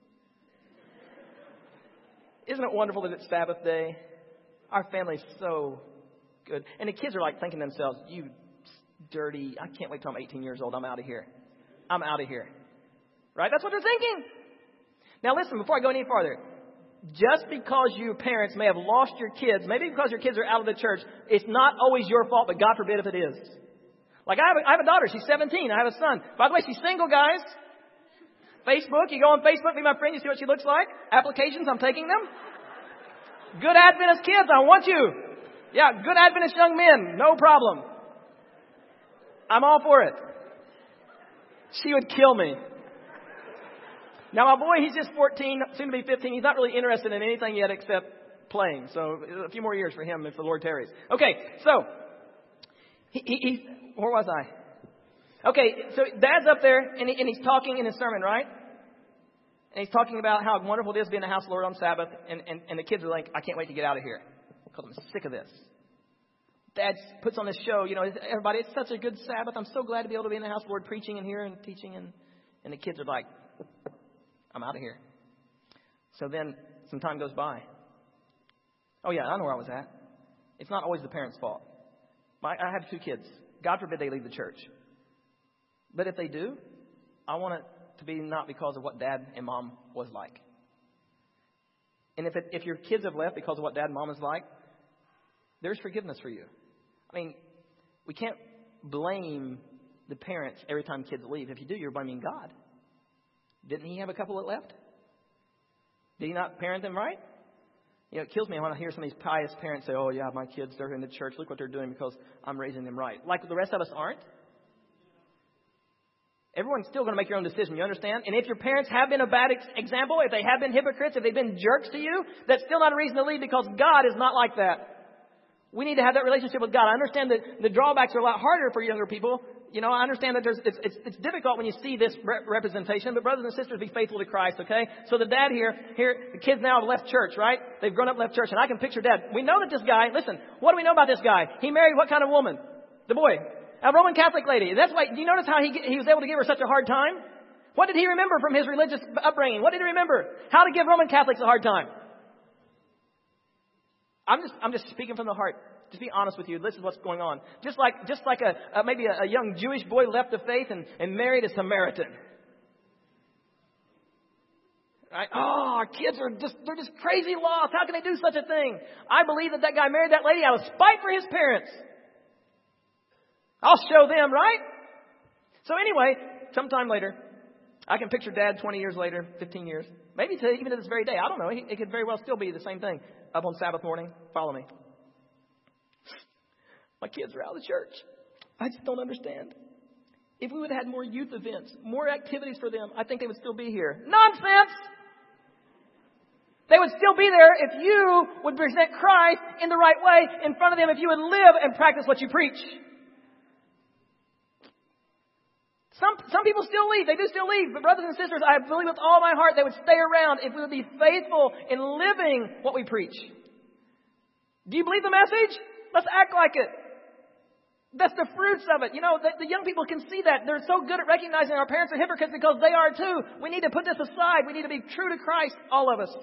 Isn't it wonderful that it's Sabbath day? Our family's so good. And the kids are like thinking to themselves, you dirty, I can't wait till I'm 18 years old. I'm out of here. I'm out of here. Right? That's what they're thinking. Now listen, before I go any farther, just because you parents may have lost your kids, maybe because your kids are out of the church, it's not always your fault, but God forbid if it is. Like I have a daughter, she's 17, I have a son. By the way, she's single, guys. Facebook, you go on Facebook, be my friend, you see what she looks like. Applications, I'm taking them. Good Adventist kids, I want you. Yeah, good Adventist young men, no problem. I'm all for it. She would kill me. Now, my boy, he's just 14, soon to be 15. He's not really interested in anything yet except playing. So a few more years for him if the Lord tarries. Okay, so where was I? Okay, so Dad's up there, and he's talking in his sermon, right? And he's talking about how wonderful it is to be in the house of the Lord on Sabbath. And the kids are like, I can't wait to get out of here because I'm sick of this. Dad puts on this show, everybody, it's such a good Sabbath. I'm so glad to be able to be in the house of the Lord preaching and here and teaching. And the kids are like, I'm out of here. So then some time goes by. Oh, yeah, I know where I was at. It's not always the parents' fault. I have 2 kids. God forbid they leave the church. But if they do, I want it to be not because of what dad and mom was like. And if your kids have left because of what dad and mom is like, there's forgiveness for you. I mean, we can't blame the parents every time kids leave. If you do, you're blaming God. Didn't he have a couple that left? Did he not parent them right? You know, it kills me when I hear some of these pious parents say, oh, yeah, my kids, they're in the church. Look what they're doing because I'm raising them right. Like the rest of us aren't. Everyone's still going to make your own decision. You understand? And if your parents have been a bad example, if they have been hypocrites, if they've been jerks to you, that's still not a reason to leave because God is not like that. We need to have that relationship with God. I understand that the drawbacks are a lot harder for younger people. You know, I understand that it's difficult when you see this representation, but brothers and sisters, be faithful to Christ, okay? So the dad here, the kids now have left church, right? They've grown up, left church, and I can picture dad. We know that this guy, listen, what do we know about this guy? He married what kind of woman? The boy. A Roman Catholic lady. That's why, do you notice how he was able to give her such a hard time? What did he remember from his religious upbringing? What did he remember? How to give Roman Catholics a hard time. I'm just speaking from the heart. Just be honest with you. This is what's going on. Just like maybe a young Jewish boy left the faith and married a Samaritan. Right? Oh, our kids they're just crazy lost. How can they do such a thing? I believe that guy married that lady out of spite for his parents. I'll show them, right? So anyway, sometime later, I can picture Dad 20 years later, 15 years, maybe even to this very day. I don't know. It could very well still be the same thing. Up on Sabbath morning, follow me. My kids are out of the church. I just don't understand. If we would have had more youth events, more activities for them, I think they would still be here. Nonsense! They would still be there if you would present Christ in the right way in front of them, if you would live and practice what you preach. Some people still leave. They do still leave. But brothers and sisters, I believe with all my heart they would stay around if we would be faithful in living what we preach. Do you believe the message? Let's act like it. That's the fruits of it. You know, the young people can see that. They're so good at recognizing our parents are hypocrites because they are too. We need to put this aside. We need to be true to Christ, all of us.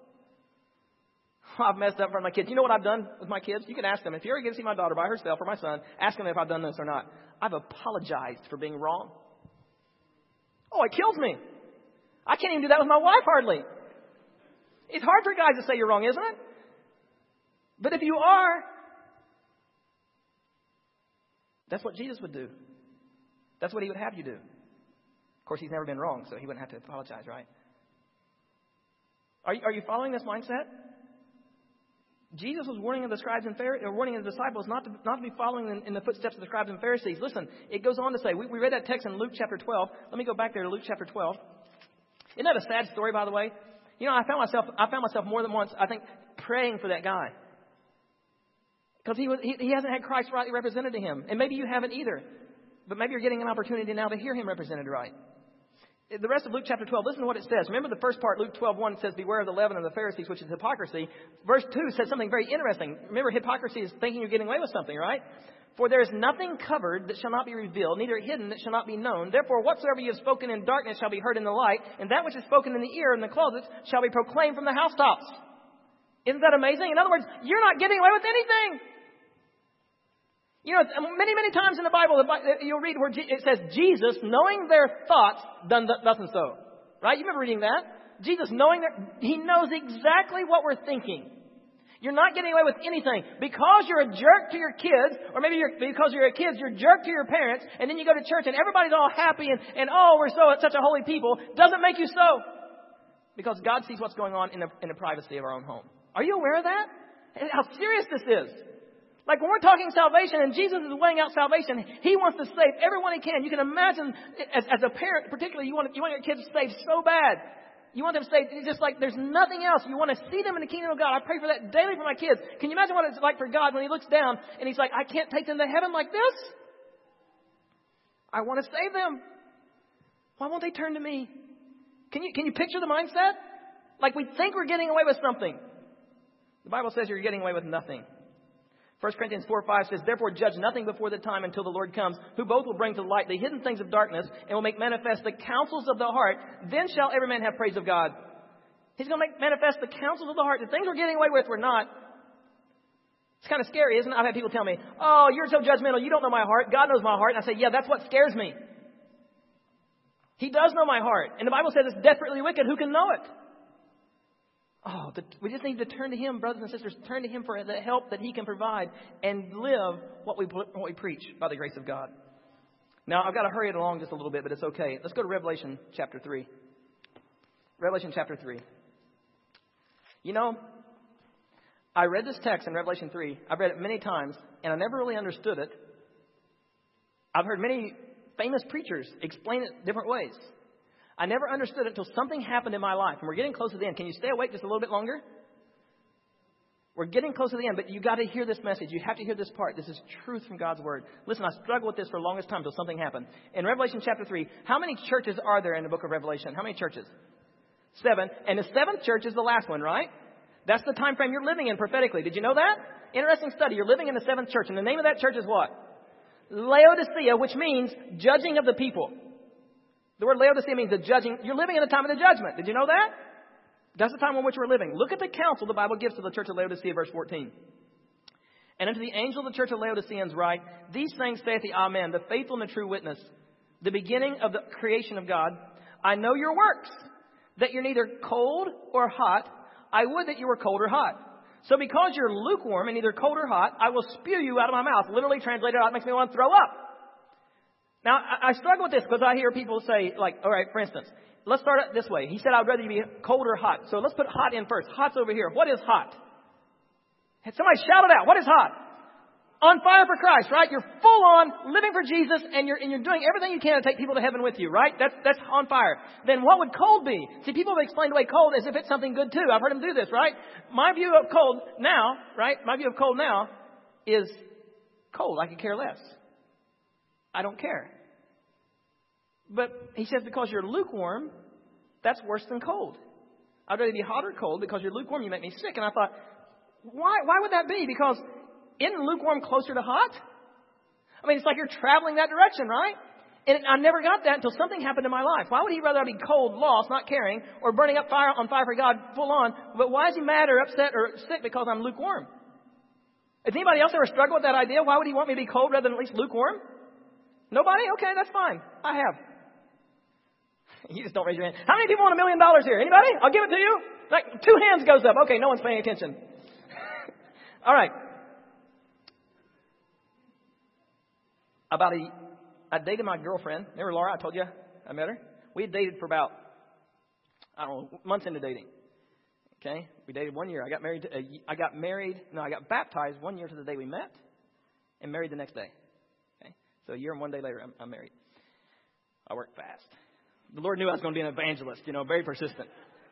I've messed up in front of my kids. You know what I've done with my kids? You can ask them. If you're ever going to see my daughter by herself or my son, ask them if I've done this or not. I've apologized for being wrong. Oh, it kills me. I can't even do that with my wife hardly. It's hard for guys to say you're wrong, isn't it? But if you are, that's what Jesus would do. That's what he would have you do. Of course, he's never been wrong, so he wouldn't have to apologize, right? Are you following this mindset? Jesus was warning the scribes and warning his disciples not to be following in the footsteps of the scribes and Pharisees. Listen, it goes on to say, we read that text in Luke chapter 12. Let me go back there to Luke chapter 12. Isn't that a sad story, by the way? You know, I found myself more than once, I think, praying for that guy. Because he hasn't had Christ rightly represented to him. And maybe you haven't either. But maybe you're getting an opportunity now to hear him represented right. The rest of Luke chapter 12, listen to what it says. Remember the first part, Luke 12:1 says, beware of the leaven of the Pharisees, which is hypocrisy. Verse 2 says something very interesting. Remember, hypocrisy is thinking you're getting away with something, right? For there is nothing covered that shall not be revealed, neither hidden that shall not be known. Therefore, whatsoever you have spoken in darkness shall be heard in the light, and that which is spoken in the ear in the closets shall be proclaimed from the housetops. Isn't that amazing? In other words, you're not getting away with anything. You know, many, many times in the Bible, you'll read where it says, Jesus, knowing their thoughts, done thus and so. Right? You remember reading that? Jesus, he knows exactly what we're thinking. You're not getting away with anything. Because you're a jerk to your kids, or maybe because you're a kid, you're a jerk to your parents, and then you go to church and everybody's all happy and we're such a holy people, doesn't make you so. Because God sees what's going on in the privacy of our own home. Are you aware of that? And how serious this is? Like when we're talking salvation and Jesus is weighing out salvation, he wants to save everyone he can. You can imagine as a parent, particularly, you want your kids saved so bad. You want them saved just like there's nothing else. You want to see them in the kingdom of God. I pray for that daily for my kids. Can you imagine what it's like for God when he looks down and he's like, I can't take them to heaven like this. I want to save them. Why won't they turn to me? Can you picture the mindset? Like we think we're getting away with something. The Bible says you're getting away with nothing. 1 Corinthians 4:5 says, therefore judge nothing before the time until the Lord comes, who both will bring to light the hidden things of darkness and will make manifest the counsels of the heart. Then shall every man have praise of God. He's going to make manifest the counsels of the heart. The things we're getting away with, we're not. It's kind of scary, isn't it? I've had people tell me, oh, you're so judgmental. You don't know my heart. God knows my heart. And I say, yeah, that's what scares me. He does know my heart. And the Bible says it's desperately wicked. Who can know it? Oh, we just need to turn to Him, brothers and sisters. Turn to Him for the help that He can provide and live what we preach by the grace of God. Now, I've got to hurry it along just a little bit, but it's okay. Let's go to Revelation chapter 3. Revelation chapter 3. You know, I read this text in Revelation 3. I've read it many times, and I never really understood it. I've heard many famous preachers explain it different ways. I never understood it until something happened in my life. And we're getting close to the end. Can you stay awake just a little bit longer? We're getting close to the end, but you got to hear this message. You have to hear this part. This is truth from God's Word. Listen, I struggled with this for the longest time until something happened. In Revelation chapter 3, how many churches are there in the book of Revelation? How many churches? 7. And the 7th church is the last one, right? That's the time frame you're living in prophetically. Did you know that? Interesting study. You're living in the 7th church. And the name of that church is what? Laodicea, which means judging of the people. The word Laodicea means the judging. You're living in the time of the judgment. Did you know that? That's the time in which we're living. Look at the counsel the Bible gives to the church of Laodicea, verse 14. And unto the angel of the church of Laodiceans write, these things saith the Amen, the faithful and the true witness, the beginning of the creation of God. I know your works, that you're neither cold or hot. I would that you were cold or hot. So because you're lukewarm and neither cold or hot, I will spew you out of my mouth. Literally translated out, it makes me want to throw up. Now, I struggle with this because I hear people say, like, all right, for instance, let's start it this way. He said, I'd rather you be cold or hot. So let's put hot in first. Hot's over here. What is hot? Somebody shout it out. What is hot? On fire for Christ, right? You're full on living for Jesus and you're doing everything you can to take people to heaven with you, right? That's on fire. Then what would cold be? See, people have explained away cold as if it's something good too. I've heard them do this, right? My view of cold now, right? My view of cold now is cold. I could care less. I don't care. But he says because you're lukewarm, that's worse than cold. I'd rather be hot or cold because you're lukewarm, you make me sick. And I thought, why would that be? Because isn't lukewarm closer to hot? I mean, it's like you're traveling that direction, right? And I never got that until something happened in my life. Why would he rather I be cold, lost, not caring, or burning up on fire for God full on? But why is he mad or upset or sick because I'm lukewarm? Has anybody else ever struggled with that idea? Why would he want me to be cold rather than at least lukewarm? Nobody? Okay, that's fine. I have. You just don't raise your hand. How many people want $1 million here? Anybody? I'll give it to you. Like 2 hands goes up. Okay, no one's paying attention. All right. I dated my girlfriend. Remember Laura? I told you I met her. We had dated for about, months into dating. Okay, we dated 1 year. I got baptized 1 year to the day we met, and married the next day. Okay, so a year and 1 day later, I'm married. I work fast. The Lord knew I was going to be an evangelist. Very persistent.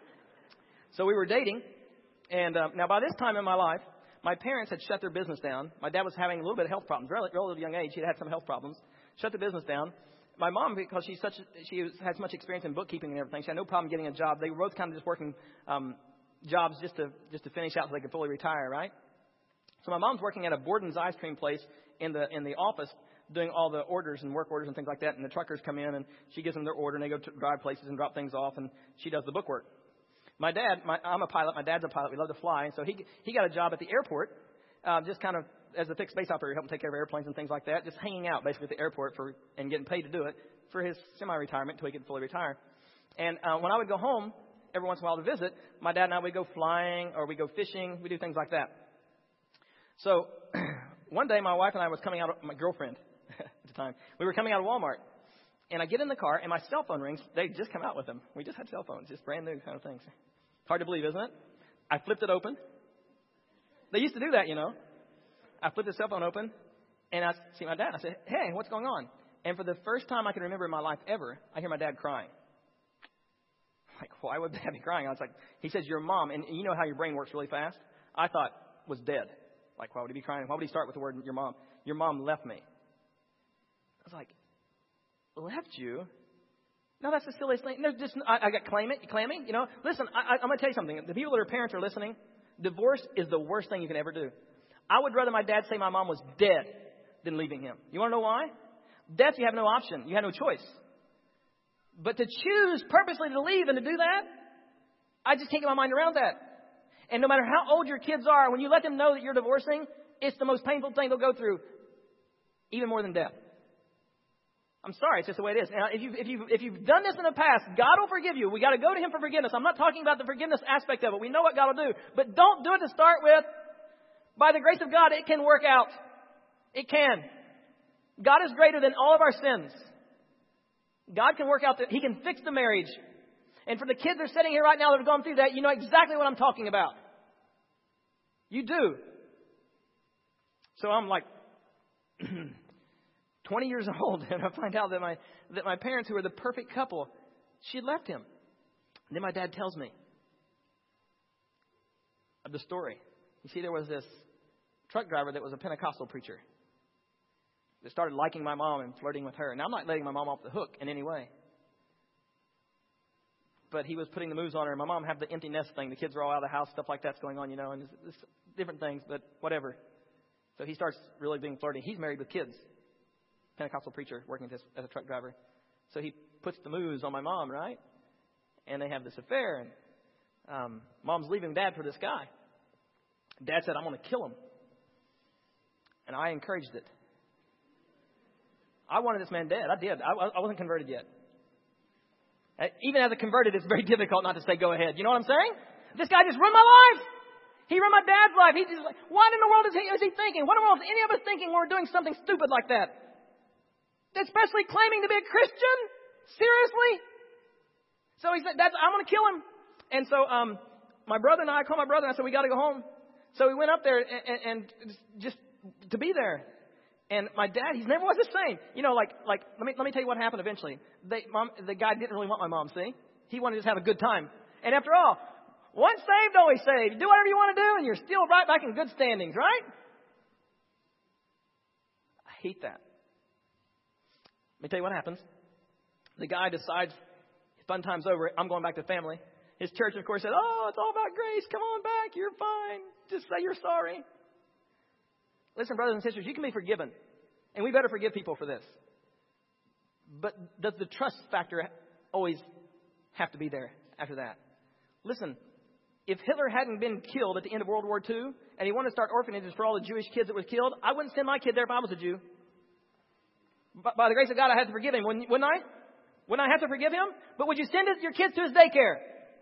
So we were dating, and now by this time in my life, my parents had shut their business down. My dad was having a little bit of health problems, relatively young age. He had some health problems. Shut the business down. My mom, because she has much experience in bookkeeping and everything, she had no problem getting a job. They were both kind of just working jobs just to finish out so they could fully retire, right? So my mom's working at a Borden's ice cream place in the office, doing all the orders and work orders and things like that. And the truckers come in and she gives them their order and they go to drive places and drop things off, and she does the book work. My dad, I'm a pilot. My dad's a pilot. We love to fly. And so he got a job at the airport, just kind of as a fixed base operator, helping take care of airplanes and things like that, just hanging out basically at the airport and getting paid to do it for his semi-retirement until he could fully retire. And when I would go home every once in a while to visit, my dad and I would go flying or we go fishing. We do things like that. So one day my wife and I was coming out of my girlfriend at the time. We were coming out of Walmart. And I get in the car, and my cell phone rings. They just come out with them. We just had cell phones, just brand new kind of things. Hard to believe, isn't it? I flipped it open. They used to do that, I flipped the cell phone open, and I see my dad. I said, hey, what's going on? And for the first time I can remember in my life ever, I hear my dad crying. Like, why would Dad be crying? I was like, he says, your mom, and you know how your brain works really fast? I thought was dead. Like, why would he be crying? Why would he start with the word your mom? Your mom left me. I was like, left you? No, that's the silliest thing. I got claiming. Listen, I'm going to tell you something. The people that are parents are listening. Divorce is the worst thing you can ever do. I would rather my dad say my mom was dead than leaving him. You want to know why? Death, you have no option. You have no choice. But to choose purposely to leave and to do that, I just can't get my mind around that. And no matter how old your kids are, when you let them know that you're divorcing, it's the most painful thing they'll go through, even more than death. I'm sorry, it's just the way it is. Now, if you've done this in the past, God will forgive you. We got to go to Him for forgiveness. I'm not talking about the forgiveness aspect of it. We know what God will do, but don't do it to start with. By the grace of God, it can work out. It can. God is greater than all of our sins. God can work out He can fix the marriage. And for the kids that are sitting here right now that have gone through that, you know exactly what I'm talking about. You do. So I'm like 20 years old, and I find out that my parents, who were the perfect couple, she had left him. And then my dad tells me of the story. You see, there was this truck driver that was a Pentecostal preacher that started liking my mom and flirting with her. Now, I'm not letting my mom off the hook in any way. But he was putting the moves on her. My mom had the empty nest thing. The kids are all out of the house. Stuff like that's going on, you know, and it's different things, but whatever. So he starts really being flirty. He's married with kids. Pentecostal preacher working as a truck driver. So he puts the moves on my mom, right? And they have this affair. And mom's leaving dad for this guy. Dad said, I'm going to kill him. And I encouraged it. I wanted this man dead. I did. I wasn't converted yet. Even as a converted, it's very difficult not to say go ahead. You know what I'm saying? This guy just ruined my life. He ruined my dad's life. He's just like, what in the world is he thinking? What in the world is any of us thinking when we're doing something stupid like that? Especially claiming to be a Christian? Seriously? So he said, I'm going to kill him. And so my brother and I called my brother and I said, we got to go home. So we went up there and just to be there. And my dad, he never was the same. You know, like let me tell you what happened eventually. The guy didn't really want my mom, see? He wanted to just have a good time. And after all, once saved, always saved. You do whatever you want to do and you're still right back in good standings, right? I hate that. Let me tell you what happens. The guy decides, fun time's over, I'm going back to family. His church, of course, said, oh, it's all about grace. Come on back. You're fine. Just say you're sorry. Listen, brothers and sisters, you can be forgiven. And we better forgive people for this. But does the trust factor always have to be there after that? Listen, if Hitler hadn't been killed at the end of World War II and he wanted to start orphanages for all the Jewish kids that were killed, I wouldn't send my kid there if I was a Jew. But by the grace of God, I had to forgive him, wouldn't I? Wouldn't I have to forgive him? But would you send your kids to his daycare?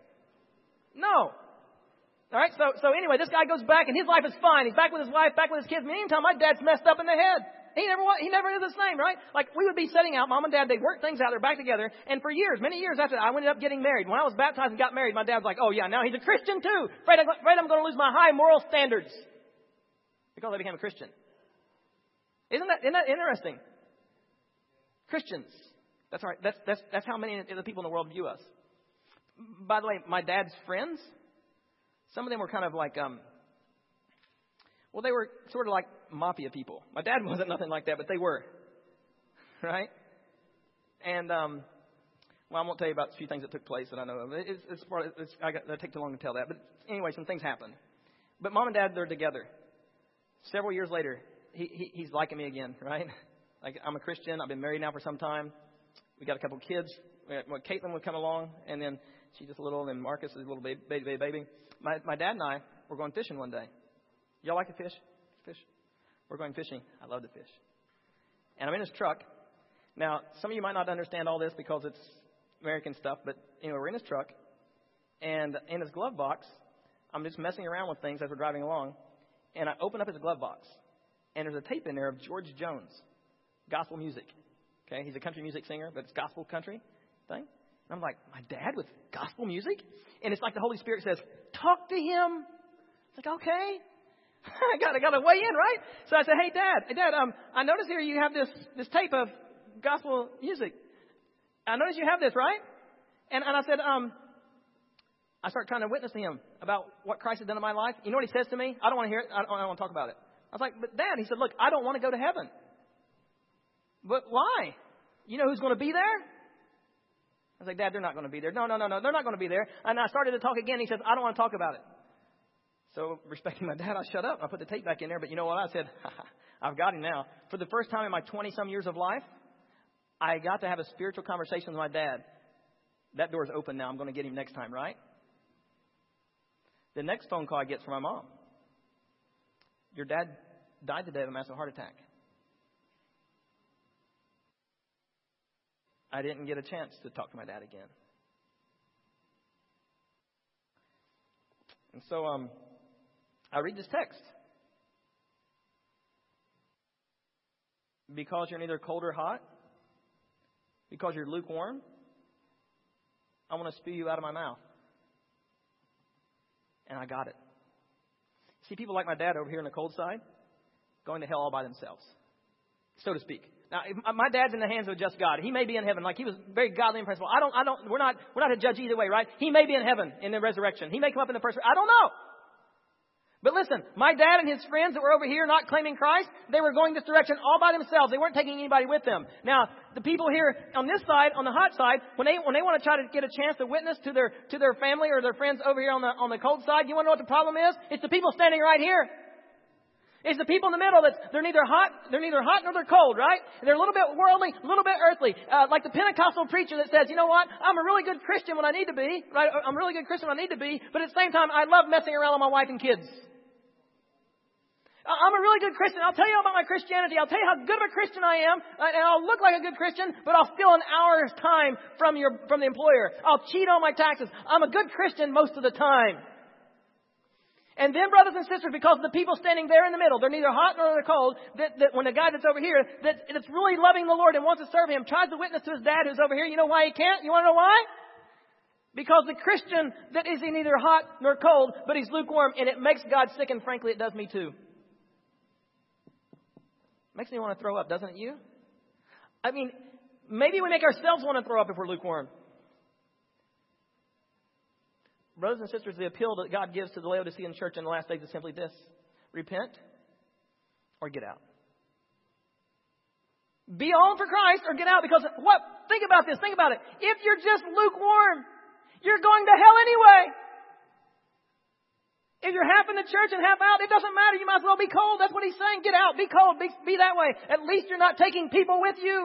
No. All right, so anyway, this guy goes back and his life is fine. He's back with his wife, back with his kids. Meantime, my dad's messed up in the head. He never is the same, right? Like we would be setting out, mom and dad, they'd work things out, they're back together. And for years, many years after that, I ended up getting married. When I was baptized and got married, my dad was like, oh yeah, now he's a Christian too. Afraid I'm going to lose my high moral standards. Because I became a Christian. Isn't that interesting? Christians. That's right. That's how many of the people in the world view us. By the way, my dad's friends, some of them were kind of like, they were sort of like mafia people. My dad wasn't nothing like that, but they were. Right? And, I won't tell you about a few things that took place that I know of. It'll take too long to tell that. But anyway, some things happened. But mom and dad, they're together. Several years later, he's liking me again, right? Like, I'm a Christian. I've been married now for some time. We got a couple of kids. Caitlin would come along, and then she's just a little, and Marcus is a little baby. My dad and I were going fishing one day. Y'all like to fish? We're going fishing. I love to fish. And I'm in his truck. Now, some of you might not understand all this because it's American stuff, but anyway, we're in his truck. And in his glove box, I'm just messing around with things as we're driving along. And I open up his glove box. And there's a tape in there of George Jones, gospel music. Okay, he's a country music singer, but it's gospel country thing. And I'm like, my dad with gospel music? And it's like the Holy Spirit says, talk to him. It's like, okay. I got to weigh in, right? So I said, hey, Dad, I notice here you have this tape of gospel music. I notice you have this, right? And I said, I start trying to witness to him about what Christ has done in my life. You know what he says to me? I don't want to hear it. I don't want to talk about it. I was like, but Dad, he said, look, I don't want to go to heaven. But why? You know who's going to be there? I was like, Dad, they're not going to be there. No, they're not going to be there. And I started to talk again. He says, I don't want to talk about it. So, respecting my dad, I shut up. I put the tape back in there. But you know what? I said, I've got him now. For the first time in my 20-some years of life, I got to have a spiritual conversation with my dad. That door's open now. I'm going to get him next time, right? The next phone call I get from my mom. Your dad died today of a massive heart attack. I didn't get a chance to talk to my dad again. And so I read this text. Because you're neither cold or hot, because you're lukewarm, I want to spew you out of my mouth. And I got it. See, people like my dad over here on the cold side, going to hell all by themselves, so to speak. Now, if my dad's in the hands of a just God. He may be in heaven, like he was very godly and principled. We're not to judge either way, right? He may be in heaven in the resurrection. He may come up in the first. I don't know. But listen, my dad and his friends that were over here not claiming Christ, they were going this direction all by themselves. They weren't taking anybody with them. Now, the people here on this side, on the hot side, when they want to try to get a chance to witness to their family or their friends over here on the cold side, you want to know what the problem is? It's the people standing right here. It's the people in the middle they're neither hot nor they're cold, right? They're a little bit worldly, a little bit earthly. Like the Pentecostal preacher that says, you know what? I'm a really good Christian when I need to be, right? I'm a really good Christian when I need to be, but at the same time, I love messing around with my wife and kids. I'm a really good Christian. I'll tell you about my Christianity. I'll tell you how good of a Christian I am, and I'll look like a good Christian, but I'll steal an hour's time from the employer. I'll cheat on my taxes. I'm a good Christian most of the time. And then, brothers and sisters, because the people standing there in the middle, they're neither hot nor they're cold, that when the guy that's over here, that's really loving the Lord and wants to serve Him, tries to witness to his dad who's over here, you know why he can't? You want to know why? Because the Christian that is neither hot nor cold, but he's lukewarm, and it makes God sick, and frankly, it does me too. Makes me want to throw up, doesn't it you? I mean, maybe we make ourselves want to throw up if we're lukewarm. Brothers and sisters, the appeal that God gives to the Laodicean church in the last days is simply this. Repent or get out. Be on for Christ or get out. Because what? Think about this. Think about it. If you're just lukewarm, you're going to hell anyway. If you're half in the church and half out, it doesn't matter. You might as well be cold. That's what he's saying. Get out. Be cold. Be that way. At least you're not taking people with you.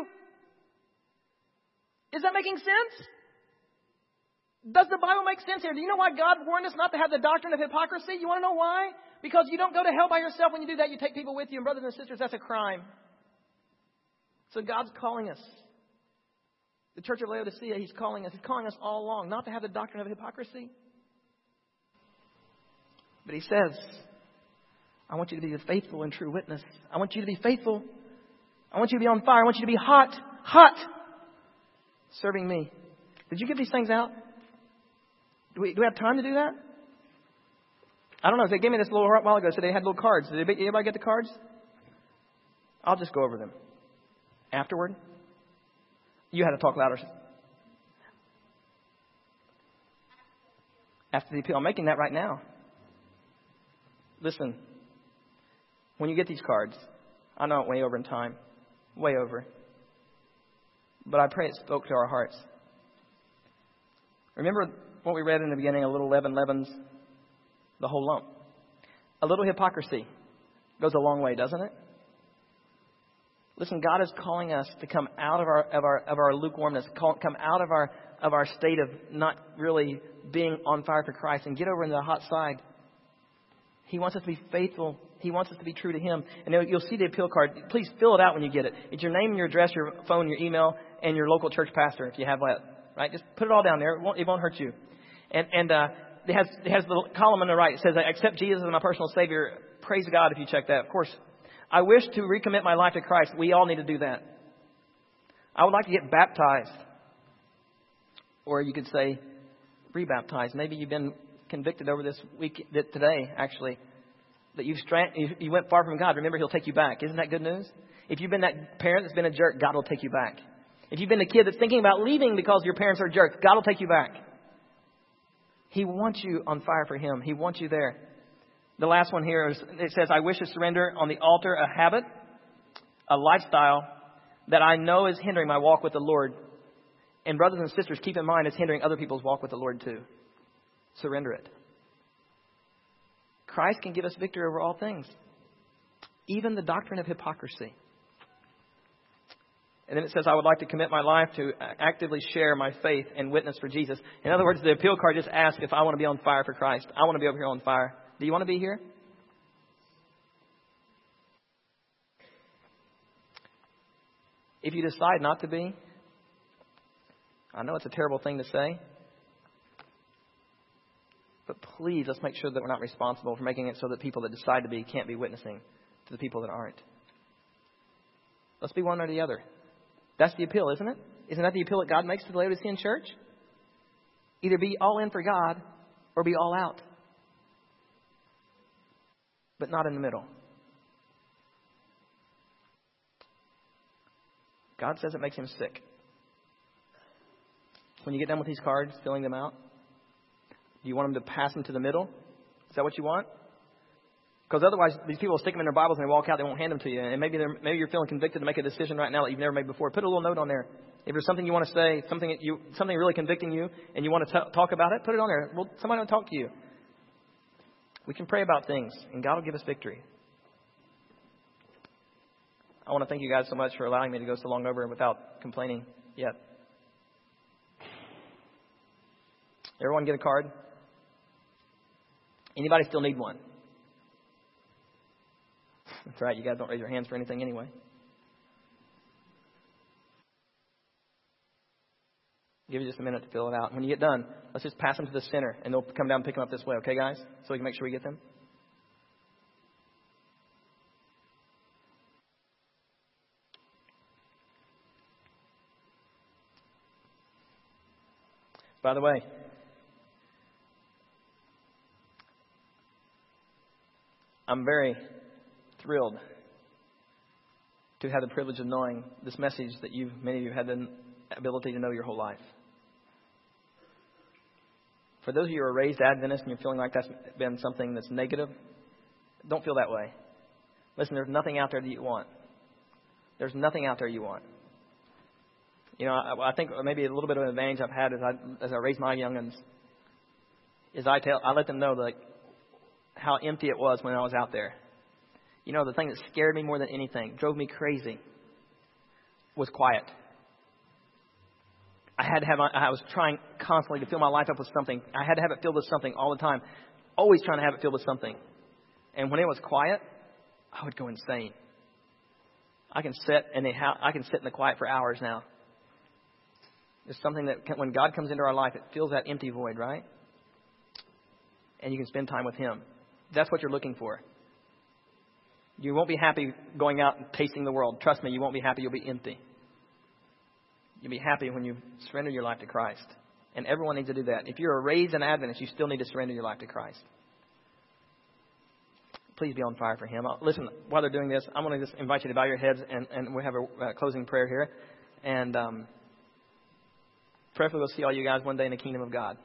Is that making sense? Does the Bible make sense here? Do you know why God warned us not to have the doctrine of hypocrisy? You want to know why? Because you don't go to hell by yourself. When you do that, you take people with you. And brothers and sisters, that's a crime. So God's calling us. The church of Laodicea, He's calling us. He's calling us all along not to have the doctrine of hypocrisy. But He says, I want you to be a faithful and true witness. I want you to be faithful. I want you to be on fire. I want you to be hot, serving me. Did you give these things out? Do we have time to do that? I don't know. They gave me this a little while ago. So they had little cards. Did anybody get the cards? I'll just go over them. Afterward? You had to talk louder. After the appeal. I'm making that right now. Listen, when you get these cards, I know it way over in time, way over. But I pray it spoke to our hearts. Remember what we read in the beginning, a little leaven leavens the whole lump. A little hypocrisy goes a long way, doesn't it? Listen, God is calling us to come out of our lukewarmness, come out of our state of not really being on fire for Christ and get over into the hot side. He wants us to be faithful. He wants us to be true to Him. And you'll see the appeal card. Please fill it out when you get it. It's your name, your address, your phone, your email, and your local church pastor if you have that. Right? Just put it all down there. It won't hurt you. And it has the column on the right. It says, I accept Jesus as my personal Savior. Praise God if you check that. Of course, I wish to recommit my life to Christ. We all need to do that. I would like to get baptized. Or you could say rebaptized. Maybe you've been convicted over this week, today, actually, that you went far from God. Remember, He'll take you back. Isn't that good news? If you've been that parent that's been a jerk, God will take you back. If you've been the kid that's thinking about leaving because your parents are jerks, God will take you back. He wants you on fire for Him. He wants you there. The last one here is, it says, I wish to surrender on the altar a habit, a lifestyle that I know is hindering my walk with the Lord. And brothers and sisters, keep in mind it's hindering other people's walk with the Lord too. Surrender it. Christ can give us victory over all things, even the doctrine of hypocrisy. And then it says, I would like to commit my life to actively share my faith and witness for Jesus. In other words, the appeal card just asks if I want to be on fire for Christ. I want to be over here on fire. Do you want to be here? If you decide not to be, I know it's a terrible thing to say, but please, let's make sure that we're not responsible for making it so that people that decide to be can't be witnessing to the people that aren't. Let's be one or the other. That's the appeal, isn't it? Isn't that the appeal that God makes to the Laodicean church? Either be all in for God or be all out. But not in the middle. God says it makes him sick. When you get done with these cards, filling them out, do you want them to pass them to the middle? Is that what you want? Because otherwise, these people will stick them in their Bibles and they walk out. They won't hand them to you. And maybe you're feeling convicted to make a decision right now that you've never made before. Put a little note on there. If there's something you want to say, something really convicting you, and you want to talk about it, put it on there. Well, somebody will talk to you. We can pray about things, and God will give us victory. I want to thank you guys so much for allowing me to go so long over without complaining yet. Everyone get a card? Anybody still need one? That's right. You guys don't raise your hands for anything anyway. Give you just a minute to fill it out. When you get done, let's just pass them to the center, and they'll come down and pick them up this way. Okay, guys? So we can make sure we get them. By the way, I'm very thrilled to have the privilege of knowing this message that many of you had the ability to know your whole life. For those of you who are raised Adventists and you're feeling like that's been something that's negative, don't feel that way. Listen, there's nothing out there that you want. There's nothing out there you want. You know, I think maybe a little bit of an advantage I've had as I raise my young'uns is I let them know like how empty it was when I was out there. You know, the thing that scared me more than anything, drove me crazy, was quiet. I was trying constantly to fill my life up with something. I had to have it filled with something all the time. Always trying to have it filled with something. And when it was quiet, I would go insane. I can sit in the quiet for hours now. There's something that when God comes into our life, it fills that empty void, right? And you can spend time with Him. That's what you're looking for. You won't be happy going out and tasting the world. Trust me, you won't be happy. You'll be empty. You'll be happy when you surrender your life to Christ. And everyone needs to do that. If you're raised in Adventist, you still need to surrender your life to Christ. Please be on fire for Him. Listen, while they're doing this, I'm going to just invite you to bow your heads, and we'll have a closing prayer here. And prayerfully, we'll see all you guys one day in the kingdom of God.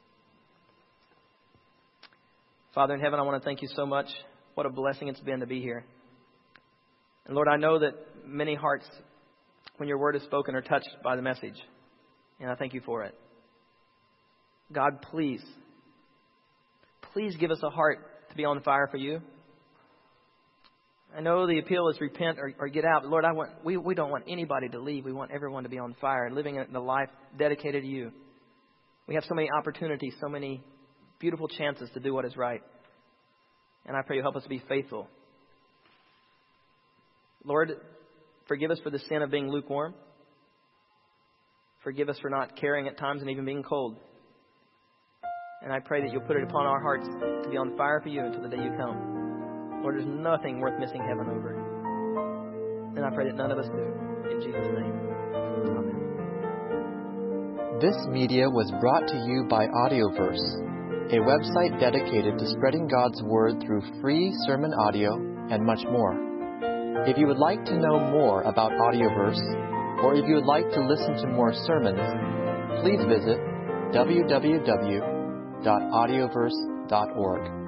Father in heaven, I want to thank you so much. What a blessing it's been to be here. And Lord, I know that many hearts, when your word is spoken, are touched by the message. And I thank you for it. God, please give us a heart to be on fire for you. I know the appeal is repent or get out. But Lord, we don't want anybody to leave. We want everyone to be on fire, living the life dedicated to you. We have so many opportunities, so many beautiful chances to do what is right. And I pray you help us to be faithful. Lord, forgive us for the sin of being lukewarm. Forgive us for not caring at times and even being cold. And I pray that you'll put it upon our hearts to be on fire for you until the day you come. Lord, there's nothing worth missing heaven over. And I pray that none of us do. In Jesus' name. Amen. This media was brought to you by Audioverse, a website dedicated to spreading God's Word through free sermon audio and much more. If you would like to know more about Audioverse, or if you would like to listen to more sermons, please visit www.audioverse.org.